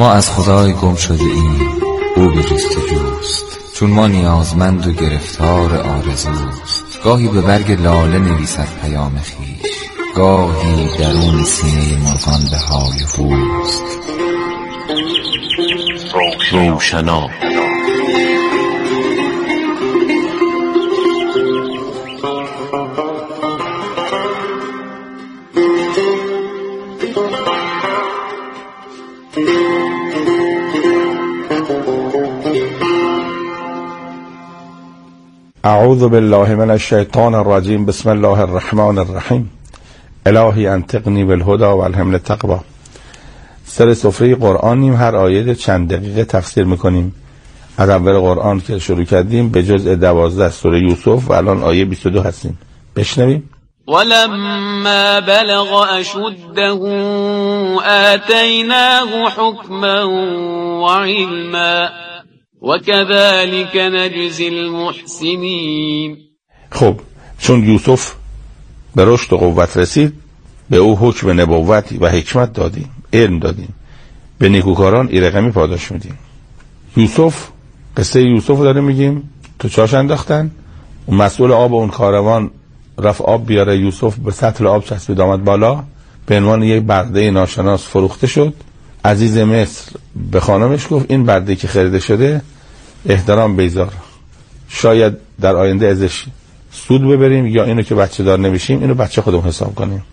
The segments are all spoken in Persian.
ما از خدای گم شده ایم، او به جستجوست. چون ما نیازمند و گرفتار آرزوست. گاهی به برگ لاله نویسد پیام خویش، گاهی درون سینه مرغان به های فوست. روشنا اعوذ بالله من الشیطان الرجیم. بسم الله الرحمن الرحیم. الهی انطقنی بالهدی و الهمنی التقوی. سر سفره قرآنیم، هر آیه چند دقیقه تفسیر میکنیم. از اول قرآن که شروع کردیم به جزء 12 سوره یوسف و الان آیه 22 هستیم. بشنویم. ولما بلغ أشده آتيناه حكما وعلما وكذلك نجزي المحسنين. خب چون یوسف به رشد و قوت رسید، به او حکم نبوت و حکمت دادیم، علم دادیم، به نیکوکاران ایرقمی پاداش میدیم. یوسف، قصه یوسف رو داریم میگیم. تو چاش انداختن، اون مسئول آب اون کاروان رفت آب بیاره، یوسف به سطل آب چسبید آمد بالا، به عنوان یک برده ناشناس فروخته شد. عزیز مصر به خانمش گفت این برده که خریده شده احترام بیزار، شاید در آینده ازش سود ببریم یا اینو که بچه دار نمیشیم اینو بچه خودمون حساب کنیم.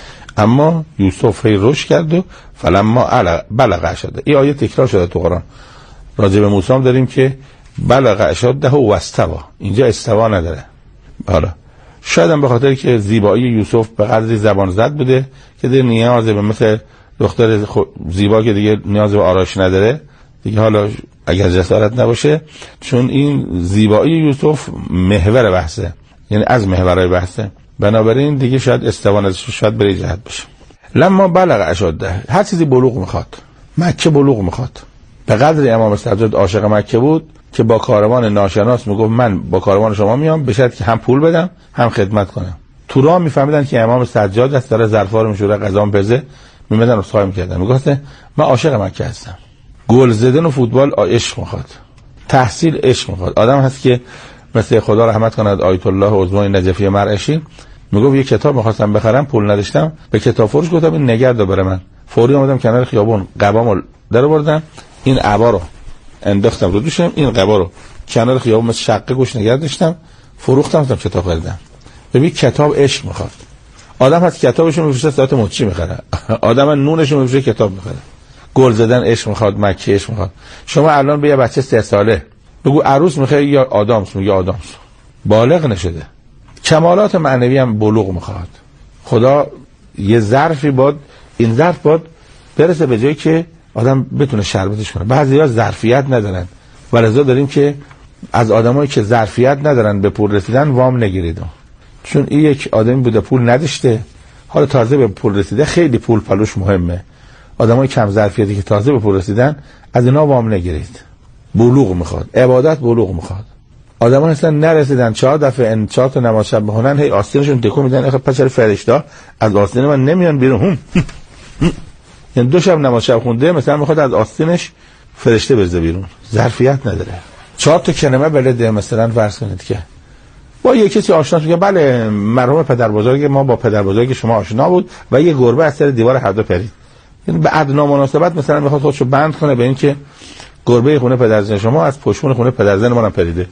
اما یوسف هی رشد کرد و فلما بلغ اشده. این آیه تکرار شده تو قرآن. راجع به موسی هم داریم که بلغ اشده و استوا، اینجا استوا نداره. حالا شاید هم به خاطر که زیبایی یوسف به قدری زبان زد بوده که دیگه نیاز به مثل دختر زیبا که دیگه نیاز به آرایش نداره دیگه، حالا اگر جسارت نباشه، چون این زیبایی یوسف محور بحثه، یعنی از محورهای بحثه، بنابراین دیگه شاید استوان ازش شاید بری جهت بشه. لما بلغ اشده، هر چیزی بلوغ میخواد. مکه بلوغ میخواد. به قدر امام سجاد عاشق مکه بود که با کاروان ناشناس میگفت من با کاروان شما میام به شرطی که هم پول بدم هم خدمت کنم. تو راه میفهمیدن که امام سجاد است، داره ظرفا رو میشوره، غذا میپزه، میمدن اصحاب میکردن، میگفت من عاشق مکه هستم. گل زدن و فوتبال عشق میخواد، تحصیل عشق میخواد. آدم هست که مثل خدا رحمت کند آیت الله عظمای نجفی مرعشی میگفت یه کتاب میخواستم بخرم، پول نداشتم، به کتاب فروش گفتم این نگرد بره. من فوری اومدم کنار خیابون، قبامو در آوردم، این عبا رو انداختم رو دوشم، این قبا رو کنار خیابون مثل شقه گوش نگرد داشتم، فروختم، گفتم کتاب خریدم. ببین کتاب عشق میخواد. آدم هست کتابشو میفروشه ساعت مچی میخره، آدم نونشو میفروشه کتاب میخره. گل زدن عشق میخواد، مکه عشق میخواد. شما الان به یه بچه 3 ساله بگو عروس میخواد یا آدامس، میگه آدامس، بالغ نشده. کمالات معنوی هم بلوغ میخواد. خدا یه ظرفی باد، این ظرف باد برسه به جایی که آدم بتونه شربتش کنه. بعضیا ظرفیت ندارن و لذا داریم که از آدمایی که ظرفیت ندارن به پول رسیدن وام نگیرید، چون این یک آدمی بوده پول نداشته، حالا تازه به پول رسیده، خیلی پول پلوش مهمه. آدمای کم ظرفیتی که تازه به پول رسیدن از اینا وام نگیرید. بلوغ میخواد، عبادت بلوغ میخواد. آدما اصلا نرسیدن 4 دفعه 4 تا نماز شب بخونن، هی آستینشون تکون میدن، آخه پچر فرشته از آستین من نمیان بیرون. یعنی 2 شب نماز شب خونده مثلا میخواد از آستینش فرشته بزنه بیرون، ظرفیت نداره. 4 تا کلمه بلده مثلا فرض کنید که با یه کسی آشنا میگه بله مرحوم پدر بزرگ ما با پدر بزرگ شما آشنا بود و یه گربه از سر دیوار هر دو پرید. یعنی به ادنا مناسبت مثلا میخواد خودشو بند کنه به این که گربه خونه پدرزن شما از پشمون خونه پدرزن ما هم پریده.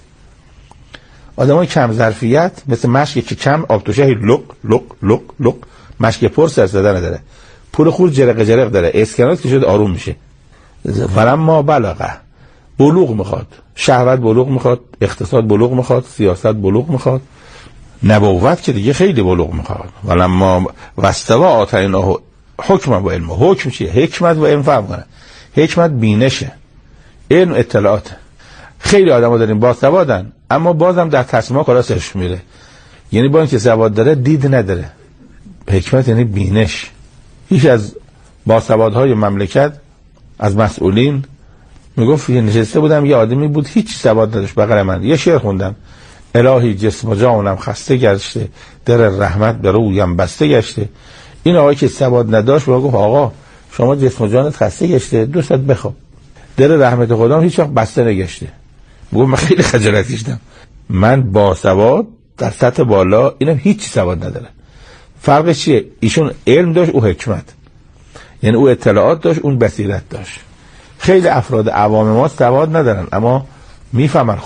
آدمای کم ظرفیت مثل مشکی که کم آب توشه لق لق لق لق، مشک پر سر زدن نداره، پول خور جرق جرق داره، اسکنات که شد آروم میشه. فلما بلغ، بلوغ میخواد، شهوت بلوغ میخواد، اقتصاد بلوغ میخواد، سیاست بلوغ میخواد، نبوت که دیگه خیلی بلوغ میخواد. ولما واستوا آتیناه حکم و علم. حکم چیه؟ حکمت و علم فهم کنه. حکمت بینشه، علم اطلاعات. خیلی آدما داریم با سوادن اما بازم در تصمیم‌ها کلاسش میره، یعنی با اینکه سواد داره دید نداره. حکمت یعنی بینش. هیچ از باسوادهای مملکت از مسئولین میگفت یه نشسته بودم یه آدمی بود هیچ سواد نداشت بغل من، یه شعر خوندم الهی جسم و جانم خسته گشته، در رحمت به رویم بسته گشته. این آقایی که سواد نداشت با گفت آقا شما جسم و جانت خسته گشته، دوست بخواب. در رحمت خدا هیچ وقت بسته نگشته. میگم من خیلی خجالت کشیدم، من باسواد در سطح بالا، اینم هیچ سواد نداره. فرقش چیه؟ ایشون علم داشت، او حکمت، یعنی او اطلاعات داشت، اون بصیرت داشت. خیلی افراد عوام ما سواد ندارن اما میفهمن،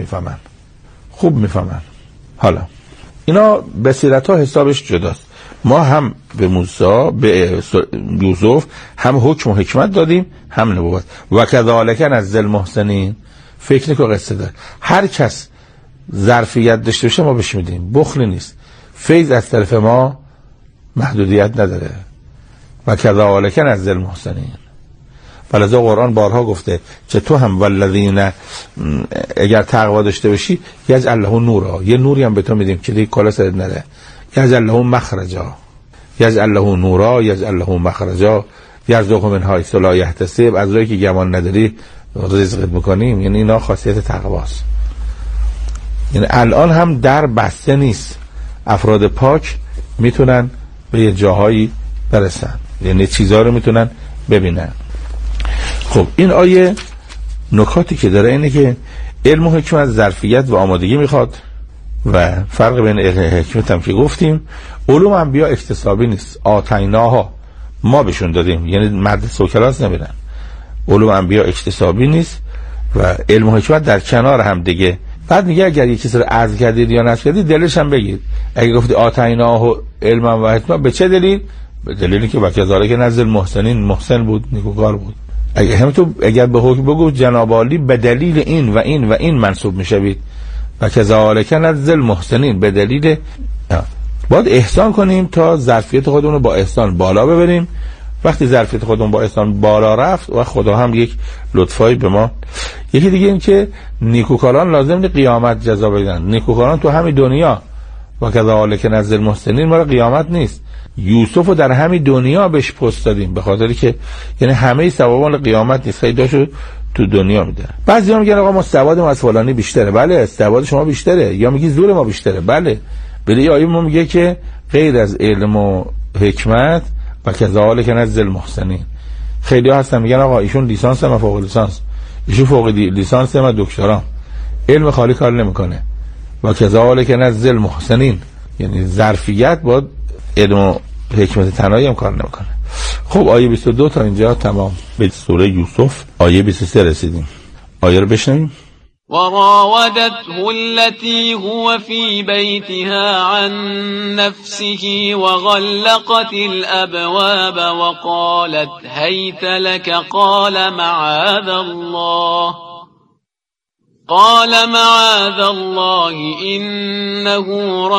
خوب میفهمن. حالا اینا بصیرت ها حسابش جداست. ما هم به موسی، به یوسف هم حکم و حکمت دادیم، هم نبوت. و کذالک نجزی المحسنین. فکر نکن قصه داره، هر کس ظرفیت داشته باشه ما بهش میدیم، بخل نیست. فیض از طرف ما محدودیت نداره. و کذالک نجزی المحسنین. فلذا قرآن بارها گفته که تو هم والذین، اگر تقوا داشته باشی یجعل له نورا، یه نوری هم به تو میدیم که دیگه کلا سرت نره. یجعل له مخرجا، یجعل له نورا، یجعل له مخرجا، یرزق من حیث لا یحتسب، از جایی که گمان نداری رزقت میکنیم. یعنی اینا خاصیت تقواست. یعنی الان هم در بسته نیست، افراد پاک میتونن به یه جاهایی برسن، یعنی چیزها رو میتونن ببینن. خب این آیه نکاتی که داره اینه که علم و حکمت ظرفیت و آمادگی میخواد و فرق بین علم و حکمت هم که گفتیم. علوم انبیا اکتسابی نیست، آتیناها، ما بهشون دادیم، یعنی مدرسه و کلاس نمیرن. علوم انبیا اکتسابی نیست و علم و حکمت در کنار هم دیگه. بعد میگه اگر یکی چیزی رو عرض کردید یا نشد کردید دلش هم بگید. اگه گفتی آتیناه علم و حکمت، به چه دلیل؟ به دلیلی که وکذالک نجزی المحسنین، محسن بود، نیکوکار بود. اگر به حکم بگو جناب عالی به دلیل این و این و این منصوب میشوید، وکذالک نجزی المحسنین، به دلیل. باید احسان کنیم تا ظرفیت خودمون رو با احسان بالا ببریم. وقتی ظرفیت خودمون با احسان بالا رفت و خدا هم یک لطفایی به ما. یکی دیگه این که نیکوکاران لازم نیست قیامت جزا بدن، نیکوکاران تو همین دنیا. وکذالک نجزی المحسنین ما قیامت نیست. یوسف رو در همین دنیا بهش پست دادیم، به خاطری که یعنی همه ثوابان قیامت نیست، خیلیشو تو دنیا میده. بعضیا میگن آقا ما ثواب ما از فلانی بیشتره. بله، ثواب شما بیشتره. یا میگی زور ما بیشتره. بله، ولی آیه ما میگه که غیر از علم و حکمت و کذالک نجزی المحسنین. خیلی ها هستن میگن آقا ایشون لیسانس ما فوق لیسانس، ایشون فوق لیسانس ما دکترا، علم خالی کار نمیکنه. و کذالک نجزی المحسنین، یعنی ظرفیت با علم و حکمت تنهایی هم کار نمیکنه. خب آیه 22 تا اینجا تمام. به سوره یوسف آیه 23 رسیدیم. آیه رو بشنویم. وراودته التي هو في بيتها عن نفسه وغلقت الأبواب وقالت هيت لك قال معاذ الله إنه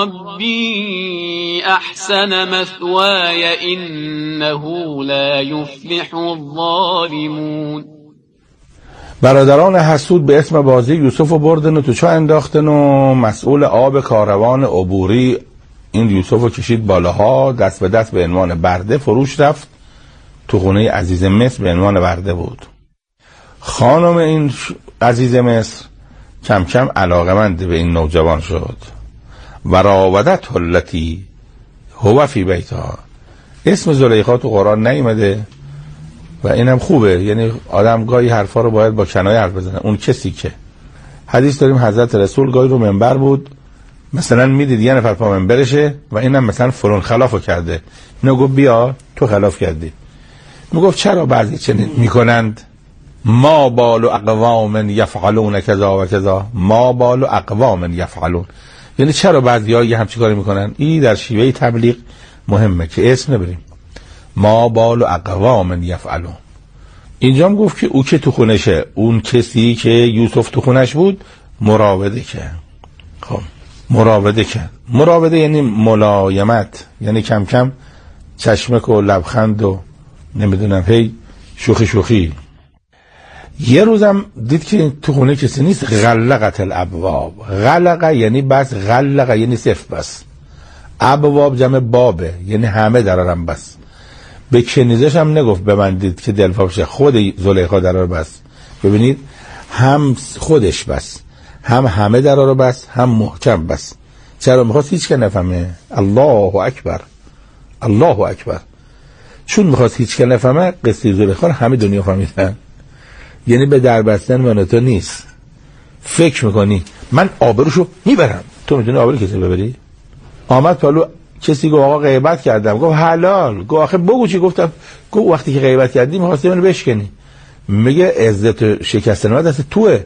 ربي أحسن مثواي إنه لا يفلح الظالمون. برادران حسود به اسم بازی یوسف رو بردن و تو چاه انداختن و مسئول آب کاروان عبوری این یوسف رو کشید بالاها، دست به دست به عنوان برده فروش رفت تو خونه عزیز مصر، به عنوان برده بود. خانم این عزیز مصر کم کم علاقمند به این نوجوان شد. و راودته التی هو فی بیتها. اسم زلیخا تو قرآن نیامده و اینم خوبه، یعنی آدم گاهی حرفا رو باید با کنایه حرف بزنه. اون کسی که حدیث داریم حضرت رسول گاهی رو منبر بود، مثلا میدید یه نفر پا منبرشه و اینم مثلا فلان خلافو کرده، اینو گفت بیا تو خلاف کردی. میگفت چرا بعضی چنین میکنند؟ ما بال اقوام یفعلون کذا و کذا، ما بال اقوام یفعلون، یعنی چرا بعضی‌ها یه همچین کاری میکنن. این در شیوه تبلیغ مهمه که اسم نبریم. ما بال اقوام یفعلون. اینجا هم گفت که او که تو خونشه، اون کسی که یوسف تو خونش بود مراوده کرد. خب مراوده کرد، مراوده یعنی ملایمت، یعنی کم کم چشمک و لبخند و نمیدونم هی شوخی. یه روزم دید که تو خونه کسی نیست، غلقت الابواب. غلق یعنی بس، غلق یعنی صفر بس. ابواب جمع بابه، یعنی همه درارم بس. به کنیزش هم نگفت ببندید که دلفا بشه، خود زلیخا درار بس. ببینید هم خودش بس، هم همه درار بس، هم محکم بس. چرا؟ میخواست هیچ که نفهمه. الله اکبر، الله اکبر. چون میخواست هیچ که نفهمه قصه زلیخا همه دنیا فهمیدن. یعنی به در بستن من تو نیست. فکر میکنی من آبروشو میبرم، تو میتونی آبرو کسی ببری؟ آمد پلو کسی گفت آقا غیبت کردم، گفت حلال. گفت آخه بگو چی گفتم؟ گفت وقتی که غیبت کردی می‌خواستی منو بشکنی. میگه عزت شکستن من دست توئه.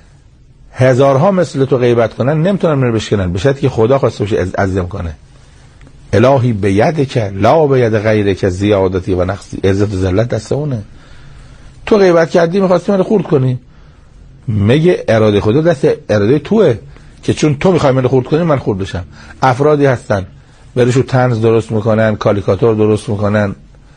هزارها مثل تو غیبت کنن نمیتونن منو بشکنن، به شرطی که خدا خواسته باشه عزم کنه. الهی بیدک لا بید غیرک زیادتی و نقصی. عزت و ذلت دست اونه. تو غیبت کردی می‌خواستی منو خورد کنی. میگه اراده خدا دست اراده توئه که چون تو می‌خوای منو خورد کنی من خورد بشم. افرادی هستن برشو طنز درست میکنن، کاریکاتور درست میکنن.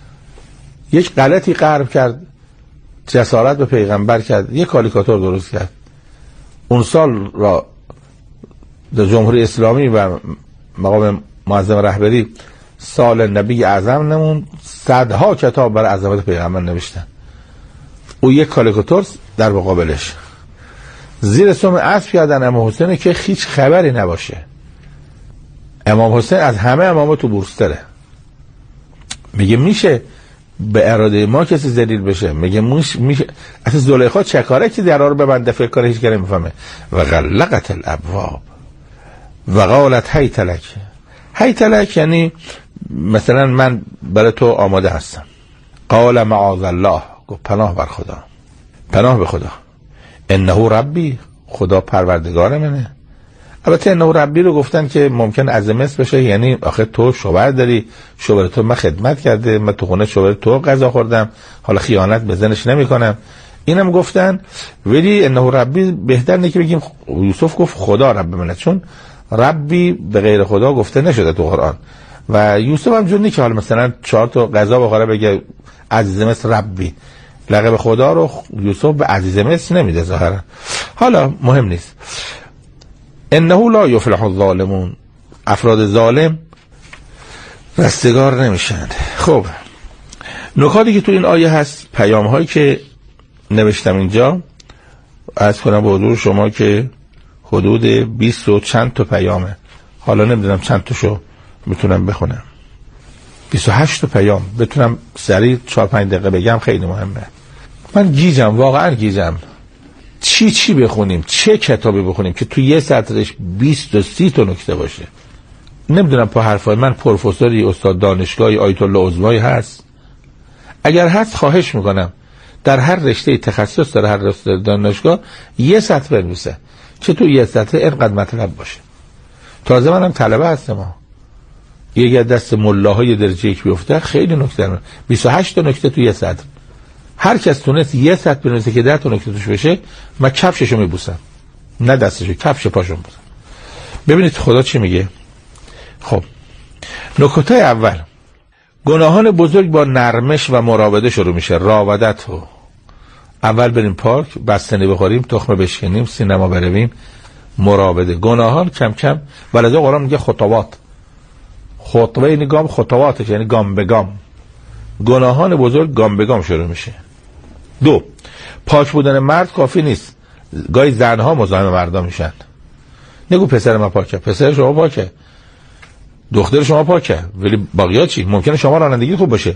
یک غلطی غرب کرد، جسارت به پیغمبر کرد، یک کاریکاتور درست کرد. اون سال را در جمهوری اسلامی و مقام معظم رهبری سال نبی اعظم نمون، صدها کتاب برای عظمت پیغمبر نوشتن. او یک کاریکاتور در مقابلش. زیر سم اسب کردن امام حسین که هیچ خبری نباشه. امام حسین از همه اماما تو بورستره. میگه میشه به اراده ما کسی ذلیل بشه؟ میگه میشه. اصلا زلیخا چه کاره که درا رو ببنده؟ فکر کنه هیچ کاری نمیفهمه. و غلقت الابواب و قالت هیت لک. هیت لک یعنی مثلا من برای تو آماده هستم. قال معاذ الله، گفت پناه بر خدا، پناه به خدا. انه ربی، خدا پروردگار منه. البته انه ربی رو گفتن که ممکن از مثل بشه، یعنی آخه تو شوهر داری، شوهر تو من خدمت کرده، من تو خونه شوهر تو غذا خوردم، حالا خیانت به زنش نمی کنم. اینم گفتن. ولی انه ربی بهتر نه که بگیم یوسف گفت خدا رب منه، چون ربی به غیر خدا گفته نشده تو قرآن. و یوسف هم جور نیست که حالا مثلا 4 تا غذا بخوره بگه عزیز مصر ربی. لقب خدا رو یوسف به عزیز مصر نمیده ظاهرا. حالا مهم نیست. انه لا یفلح الظالمون، افراد ظالم رستگار نمیشن. خب نکاتی که تو این آیه هست، پیام هایی که نوشتم اینجا عرض کنم به حضور شما که حدود 20 و چند تا پیامه. حالا نمیدونم چند تاشو میتونم بخونم. 28 تا پیام بتونم سریع 4-5 دقیقه بگم، خیلی مهمه. من گیجم، واقعا گیجم. چی بخونیم، چه کتابی بخونیم که تو یه سطرش 20 تا 30 تا نکته باشه؟ نمیدونم. په حرفای من پروفسوری، استاد دانشگاهی، آیت الله عظمایی هست؟ اگر هست خواهش میکنم در هر رشته تخصص، در هر رشته دانشگاه یه سطر بنویسه که تو یه سطر اینقدر مطلب باشه. تازه منم طلبه هستم. یه دست ملاهای درجه 1 بیفته خیلی نکته. 28 تا نکته تو یه سطر. هر کس تونست یه سطر بنویسه که 10 تا نکته توش بشه، من کفششو میبوسم، نه دستشو، کفش پاشو میبوسم. ببینید خدا چی میگه. خب نکته اول، گناهان بزرگ با نرمش و مراوده شروع میشه. راودتو، اول بریم پارک، بستنی بخوریم، تخمه بشکنیم، سینما برویم. مراوده، گناهان کم کم. ولذا قرآن میگه خطوات. خطوه یعنی گام، خطواتش یعنی گام به گام. گناهان بزرگ گام به گام شروع میشه. 2، پاک بودن مرد کافی نیست. گاهی زنها مزاحم مردا میشن. نگو پسر من پاکه، پسر شما پاکه، دختر شما پاکه، ولی باقیات چی؟ ممکنه شما رانندگی خوب باشه،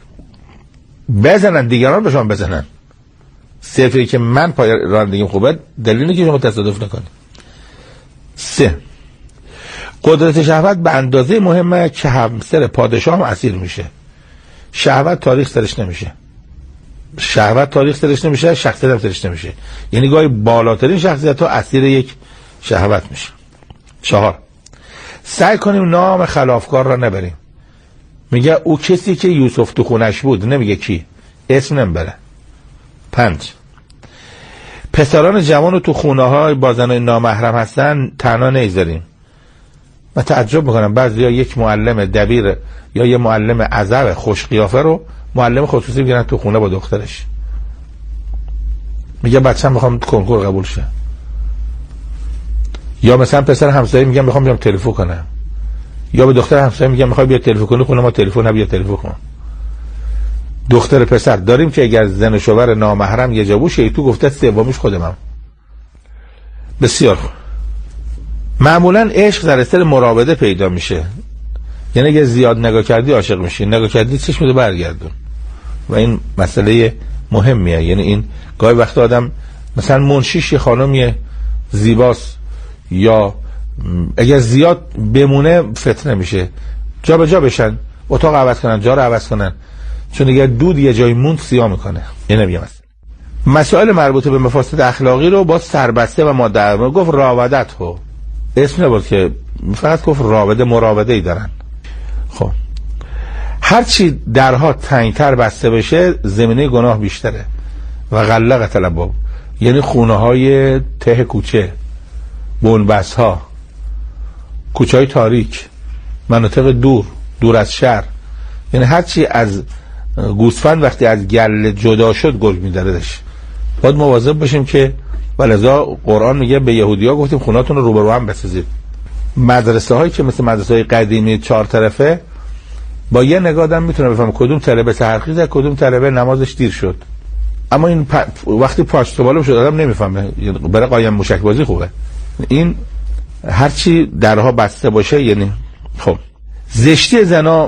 بزنن دیگران به شما بزنن. صرفی که من پای رانندگیم خوبه دلیل اینه که شما تصادف نکنید. 3، قدرت شهوت به اندازه مهمه که همسر پادشاه هم اسیر میشه. شهوت تاریخ سرش نمیشه. شهوت تاریخ سرش نمیشه، شخصیت هم سرش نمیشه. یعنی گاهی بالاترین شخصیت ها اسیر یک شهوت میشه. 4، سعی کنیم نام خلافکار را نبریم. میگه او کسی که یوسف تو خونش بود، نمیگه کی، اسم نمیبره. 5، پسران جوان رو تو خونه های با زنای نامحرم هستن تنها نمیذاریم. من تعجب میکنم بعضیا یک معلم دبیر یا یه معلم عزب خوش قیافه رو معلم خصوصی میگیرن تو خونه با دخترش. میگه بچه‌م میخوام کنکور قبول شه. یا مثلا پسر همسایه میگم میخوام بیام تلفن کنم. یا به دختر همسایه میگم میخوای بیا تلفن کنی خونه ما، تلفن نبیا تلفن کن. دختر پسر داریم که اگر زن و شوهر نامحرم یه جا باشه، تو گفته سومیش خودمم. بسیار خوب. معمولا عشق در اثر مراوده پیدا میشه. یعنی اگه زیاد نگاه کردی عاشق میشی، نگاه کردی چشمتو برگردون. و این مسئله مهمیه. یعنی این گاهی وقت آدم مثلا منشیش یه خانمیه زیباست، یا اگر زیاد بمونه فتنه میشه، جا به جا بشن، اتاق عوض کنن، جا رو عوض کنن، چون اگر دود یه جای موند سیاه میکنه. اینه میگم مسائل مربوط به مفاسد اخلاقی رو با سربسته و ماده گفت راودت ها، اسم نبود که فقط گفت راوده، مراوده ای دارن. خب هرچی درها تنگتر بسته بشه زمینه گناه بیشتره. و غلقت الابواب یعنی خونه های ته کوچه، بنبست ها، کوچه های تاریک، مناطق دور از شهر. یعنی هرچی از گوسفند وقتی از گله جدا شد گل میدردش. باید مواظب باشیم که ولذا قرآن میگه به یهودیا گفتیم خوناتون رو روبرو هم بسازید. مدرسه هایی که مثل مدرسه های قدیمی 4 طرفه، با یه نگاه آدم میتونه بفهمه کدوم طلبه سحرخیزه، کدوم طلبه نمازش دیر شد. اما این وقتی پاش تو بالا شد آدم نمیفهمه، برای قایم موشک بازی خوبه. این هرچی درها بسته باشه. یعنی خب زشتی زنا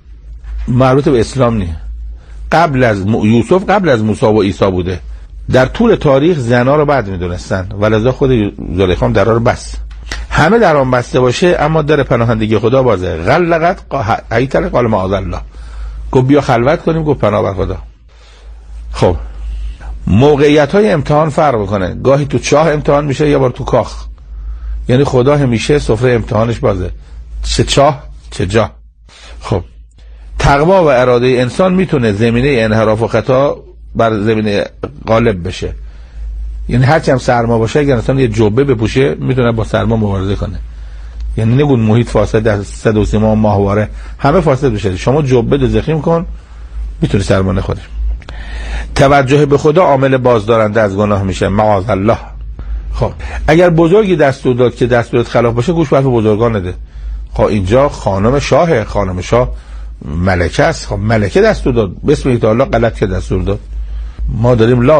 مربوط به اسلام نیست. قبل از یوسف، قبل از موسی و عیسی بوده. در طول تاریخ زنا رو بد میدونستن، ولذا خود زلیخا هم درها رو بست. همه درام بسته باشه اما در پناهندگی خدا بازه. غلقت ایتل قال معاذ الله، گفت بیا خلوت کنیم، گفت پناه بر خدا. خب موقعیت های امتحان فرق میکنه، گاهی تو چاه امتحان میشه، یه بار تو کاخ. یعنی خدا همیشه سفره امتحانش بازه، چه چاه چه جا. خب تقوا و اراده انسان میتونه زمینه انحراف و خطا بر زمینه غالب بشه. یعنی هرچی هم سرما باشه، اگر انسان یه جبه بپوشه میتونه با سرما مبارزه کنه. یعنی نگون محیط فاسد، از صد و سیما ماهواره همه فاسد بشه، شما جبه دو زخیم کن میتونی سرما نخوری. توجه به خدا عامل بازدارنده از گناه میشه، معاذ الله. خب اگر بزرگی دستور داد که دستورت خلاف باشه، گوش به حرف بزرگان نده. خب اینجا خانم شاهه، خانم شاه ملکه است. خب ملکه دستور داد، بسم الله غلط که دستور داد. ما داریم لا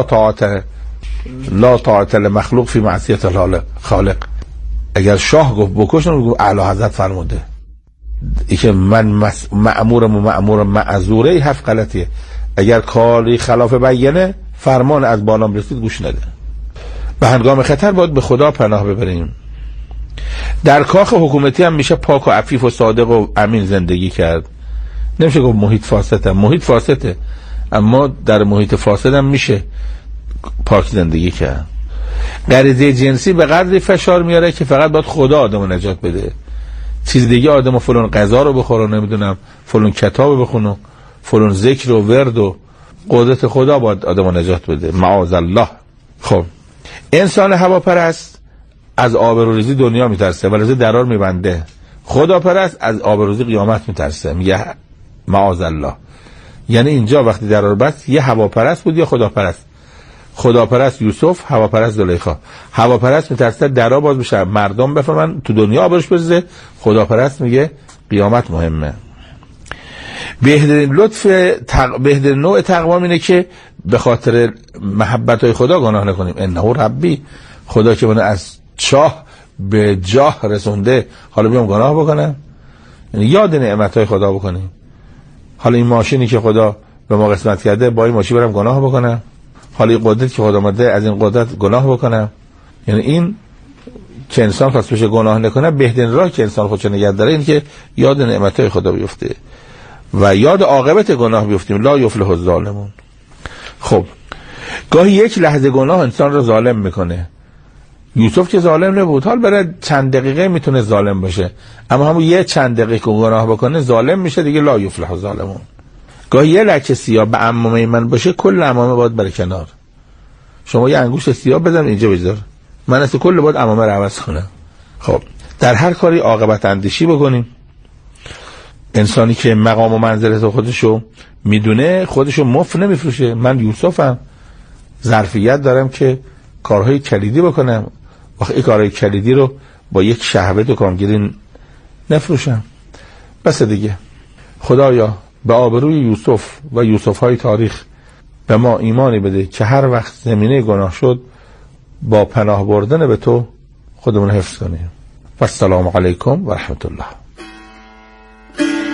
طاعت لمخلوق فی معصیت الخالق. اگر شاه گفت بکش، نمیگه اعلی حضرت فرموده. ای که من مأمورم و مأمور معذوره، ای حرف غلطیه. اگر کاری خلاف بیانه، فرمان از بالام رسید گوش نده. به هنگام خطر باید به خدا پناه ببریم. در کاخ حکومتی هم میشه پاک و عفیف و صادق و امین زندگی کرد. نمیشه گفت محیط فاسده، محیط فاسده، اما در محیط فاسد هم میشه پاک زندگی کرد. غریزه جنسی به قدری فشار میاره که فقط باید خدا آدمو نجات بده. چیز دیگه آدمو فلان غذا رو بخوره، نمیدونم فلان کتاب بخونه، فلان ذکر و ورد، و قدرت خدا باید آدمو نجات بده، معاذ الله. خب انسان هواپرست از آبروریزی دنیا میترسه، ولی درار میبنده. خدا پرست از آبروریزی قیامت میترسه، میگه معاذ الله. یعنی اینجا وقتی درار بست، یه هواپرست بود یا خداپرست. خداپرست یوسف، هواپرست زلیخا. هواپرست میترسه درا باز بشه، مردم بفهمن تو دنیا آبروش بریزه. خداپرست میگه قیامت مهمه. بهترین نوع تقوا اینه که به خاطر محبت های خدا گناه نکنیم. انه ربی، خدا که من از چاه به جاه رسونده، حالا بیام گناه بکنم؟ یعنی یاد نعمت های خدا بکنیم. حالا این ماشینی که خدا به ما قسمت کرده، با این ماشین برم گناه بکنم؟ حالا این قدرت که خدا مده، از این قدرت گناه بکنم؟ یعنی این که انسان خواست بشه گناه نکنه، بهترین راه که انسان خودش نگه داره این که یاد نعمت های خدا بیفته و یاد عاقبت گناه بیفتیم. لا یفلح الظالمون. خب گاهی یک لحظه گناه انسان رو ظالم میکنه. یوسف که ظالم نبود، حال برای چند دقیقه میتونه ظالم باشه، اما همون یه چند دقیقه که گناه بکنه ظالم میشه دیگه. لا یفلح الظالمون. گاهی یه لکه سیاه به عمامه من باشه، کل عمامه باید بره کنار. شما یه انگوش سیاه بزن اینجا بذار، من اصلا کل باید عمامه رو عوض کنم. خب در هر کاری عاقبت اندیشی بکنیم. انسانی که مقام و منزلت خودشو میدونه، خودشو مفت نمیفروشه. من یوسفم، ظرفیت دارم که کارهای کلیدی بکنم، وقتی این کارهای کلیدی رو با یک شهوت و کامگیری نفروشم. بس دیگه. خدایا به آبروی یوسف و یوسف های تاریخ به ما ایمانی بده که هر وقت زمینه گناه شد، با پناه بردن به تو خودمون حفظ کنیم. و السلام علیکم و رحمت الله.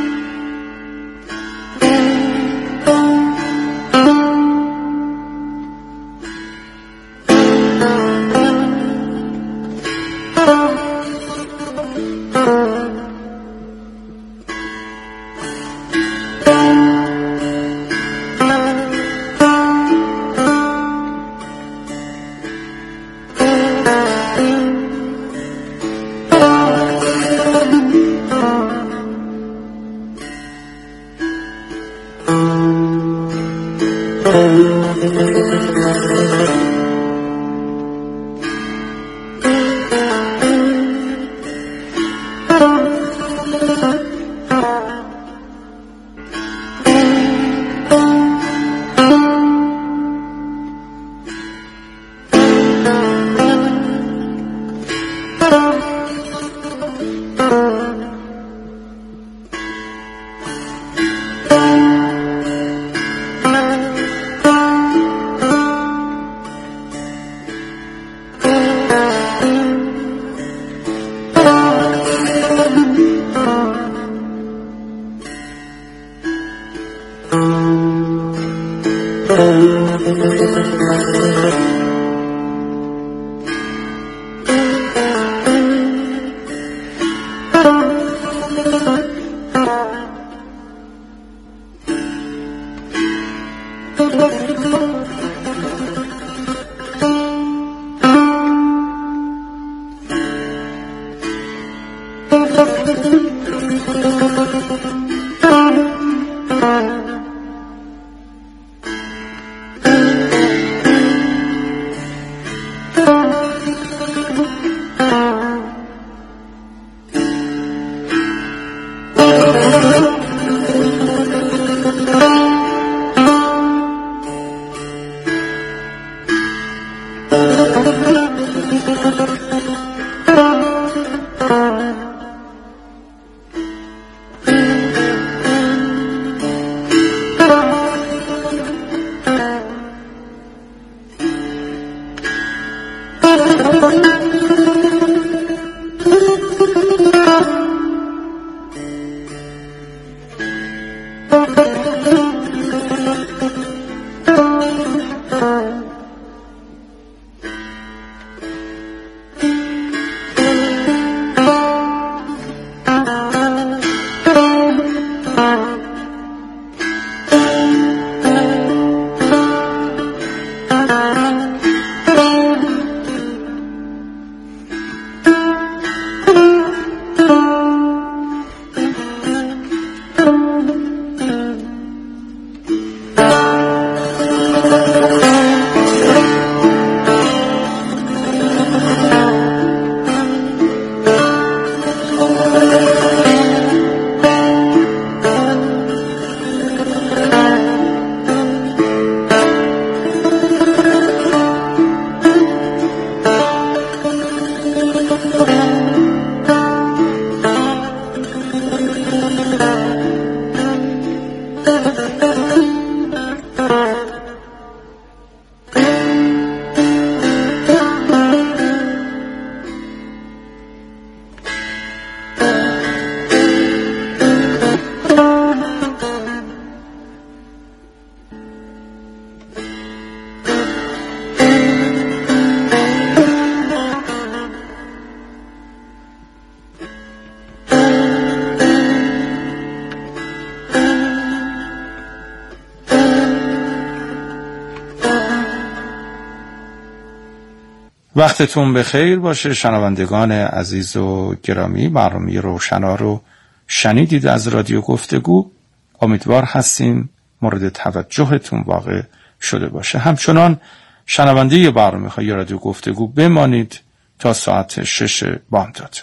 وقتتون بخیر باشه شنوندگان عزیز و گرامی. برنامه روشنا رو شنیدید از رادیو گفتگو. امیدوار هستیم مورد توجهتون واقع شده باشه. همچنان شنونده برنامه‌های رادیو گفتگو بمانید تا ساعت 6 بامداد.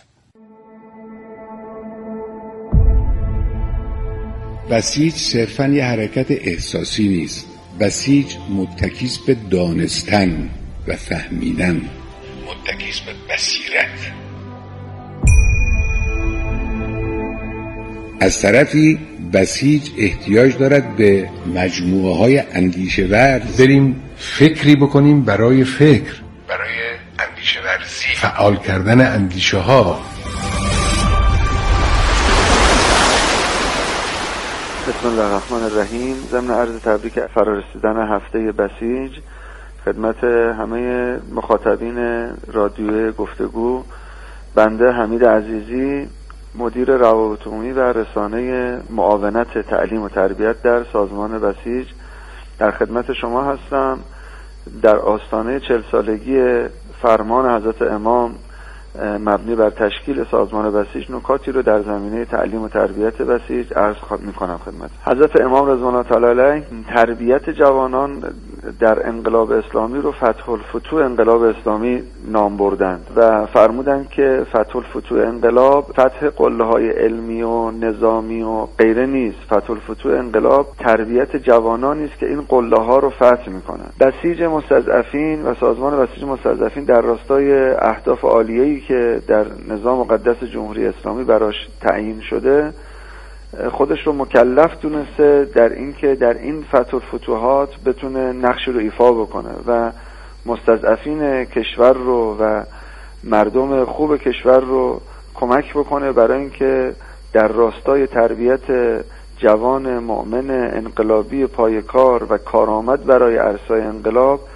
بسیج صرفاً یه حرکت احساسی نیست. بسیج متکیست به دانستن و فهمیدن، متکیست به بصیرت. از طرفی بسیج احتیاج دارد به مجموعه های اندیشه ورز. بریم فکری بکنیم برای فکر، برای اندیشه ورزی، فعال کردن اندیشه ها. بسم الله الرحمن الرحیم. ضمن عرض تبریک فرارسیدن هفته بسیج خدمت همه مخاطبین رادیو گفتگو، بنده حمید عزیزی مدیر روابط عمومی و رسانه معاونت تعلیم و تربیت در سازمان بسیج در خدمت شما هستم. در آستانه 40 سالگی فرمان حضرت امام مبنی بر تشکیل سازمان بسیج نکاتی رو در زمینه تعلیم و تربیت بسیج عرض میکنم خدمت حضرت امام رضوان الله تعالی علیه. تربیت جوانان در انقلاب اسلامی رو فتح الفتوح انقلاب اسلامی نام بردند و فرمودند که فتح الفتوح انقلاب فتح قله‌های علمی و نظامی و غیره نیست. فتح الفتوح انقلاب تربیت جوانانی است که این قله‌ها رو فتح میکنند. بسیج مستضعفین و سازمان بسیج مستضعفین در راستای اهداف عالیه‌ای که در نظام مقدس جمهوری اسلامی براش تعیین شده خودش رو مکلف دونسته در این که در این فتح الفتوحات بتونه نقش رو ایفا بکنه و مستضعفین کشور رو و مردم خوب کشور رو کمک بکنه برای اینکه در راستای تربیت جوان مؤمن انقلابی پایه‌کار و کارآمد برای عرصه‌های انقلاب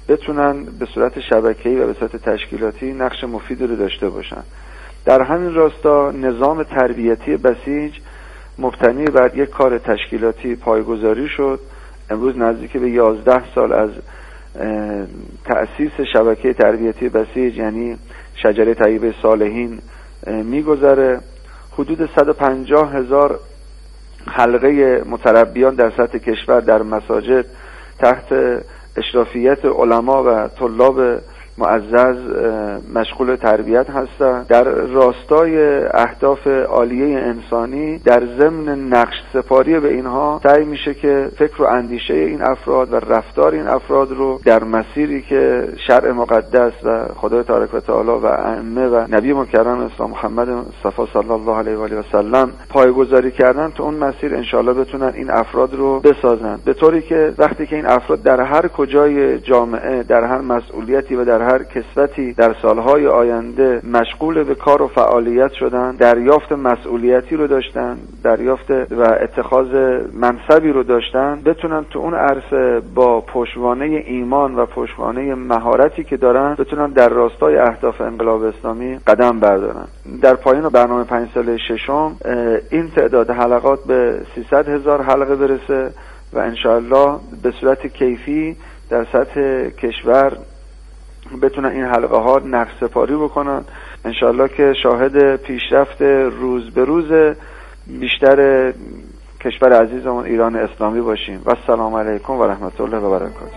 بتونن به صورت شبکه‌ای و به صورت تشکیلاتی نقش مفیدی رو داشته باشن. در همین راستا نظام تربیتی بسیج مبتنی بر یک کار تشکیلاتی پایه‌گذاری شد. امروز نزدیک به 11 سال از تأسیس شبکه تربیتی بسیج یعنی شجره طیبه صالحین میگذره. حدود 150,000 حلقه متربیان در سطح کشور در مساجد تحت اشرافیت علما و طلاب معزز مشغول تربیت هستند. در راستای اهداف عالیه انسانی در ضمن نقش سپاری به اینها سعی میشه که فکر و اندیشه این افراد و رفتار این افراد رو در مسیری که شرع مقدس و خدای تبارک و تعالی و ائمه و نبی مکرم اسلام محمد مصطفی صلی الله علیه و آله و سلم پایه‌گذاری کردن، تو اون مسیر انشالله بتونن این افراد رو بسازن، به طوری که وقتی که این افراد در هر کجای جامعه، در هر مسئولیتی و در هر کسوتی در سالهای آینده مشغول به کار و فعالیت شدن، دریافت مسئولیتی رو داشتن، دریافت و اتخاذ منصبی رو داشتن، بتونن تو اون عرصه با پشتوانه ایمان و پشتوانه مهارتی که دارن بتونن در راستای اهداف انقلاب اسلامی قدم بردارن. در پایان برنامه 5 ساله ششم این تعداد حلقات به 300,000 حلقه برسه و انشاءالله به صورت کیفی در سطح کشور بتونن این حلقه ها نقش سپاری بکنن. انشاءالله که شاهد پیشرفت روز به روز بیشتر کشور عزیزمون ایران اسلامی باشیم. و السلام علیکم و رحمت الله و برکاته.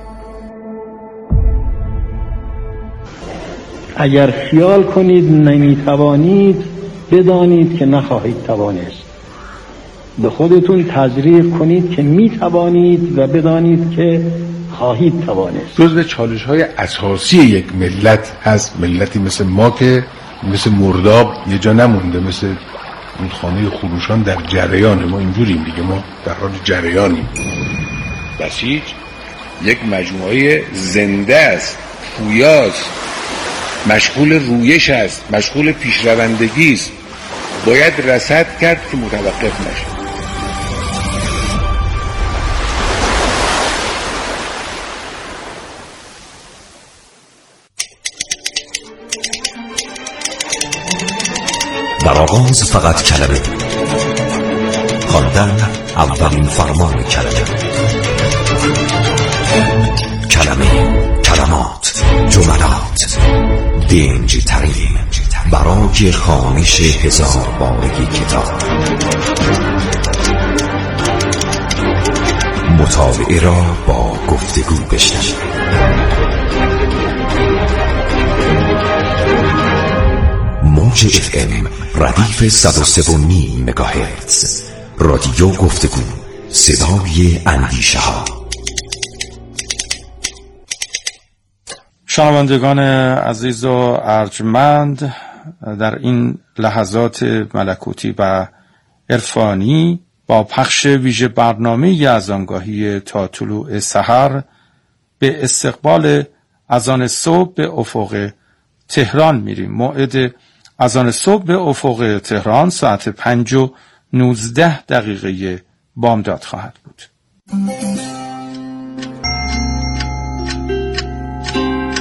اگر خیال کنید نمیتوانید، بدانید که نخواهید توانست. به خودتون تزریق کنید که میتوانید و بدانید که خواهید توانست. جزو چالش‌های اساسی یک ملت هست. ملتی مثل ما که مثل مرداب یه جا نمونده، مثل اون خانه خروشان در جریان. ما اینجوریم دیگه، ما در حال جریانیم. بسیج یک مجموعه زنده است، پویاست، مشغول رویش است، مشغول پیشروندگی است. باید رصد کرد که متوقف نشه. در آغاز فقط کلمه، خواندن اولین فرمان کلمه، کلمه، کلمات، جملات، دنج ترین برای خوانش 1000 بارگی کتاب. مطالعه را با گفتگو بشنوید. موج FM ردیف 103.9 مگاهرتز، رادیو گفتگو، صدای اندیشه ها. شنوندگان عزیز و ارجمند، در این لحظات ملکوتی و عرفانی با پخش ویژه برنامه اذانگاهی تا طلوع سحر به استقبال اذان صبح به افق تهران میریم. موعد اذان صبح به افق تهران ساعت 5:19 بامداد خواهد بود.